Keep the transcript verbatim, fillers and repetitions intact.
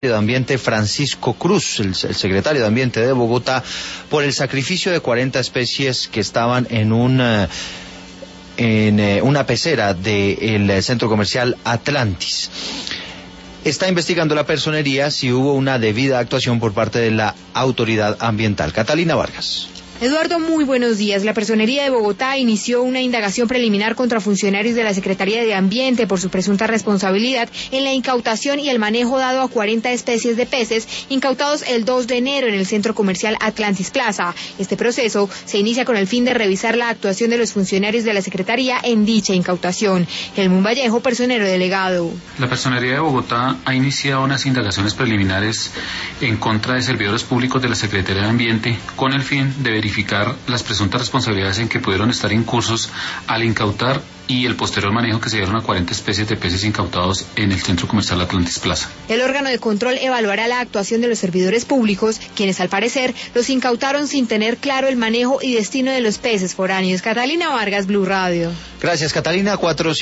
de Ambiente Francisco Cruz, el, el secretario de Ambiente de Bogotá, por el sacrificio de cuarenta especies que estaban en un uh, en eh, una pecera del centro comercial Atlantis. Está investigando la personería si hubo una debida actuación por parte de la autoridad ambiental. Catalina Vargas. Eduardo, muy buenos días. La Personería de Bogotá inició una indagación preliminar contra funcionarios de la Secretaría de Ambiente por su presunta responsabilidad en la incautación y el manejo dado a cuarenta especies de peces incautados el dos de enero en el centro comercial Atlantis Plaza. Este proceso se inicia con el fin de revisar la actuación de los funcionarios de la Secretaría en dicha incautación. Helmut Vallejo, personero delegado. La Personería de Bogotá ha iniciado unas indagaciones preliminares en contra de servidores públicos de la Secretaría de Ambiente con el fin de verificar verificar las presuntas responsabilidades en que pudieron estar incursos al incautar y el posterior manejo que se dieron a cuarenta especies de peces incautados en el centro comercial Atlantis Plaza. El órgano de control evaluará la actuación de los servidores públicos, quienes al parecer los incautaron sin tener claro el manejo y destino de los peces foráneos. Catalina Vargas, Blue Radio. Gracias, Catalina. Cuatro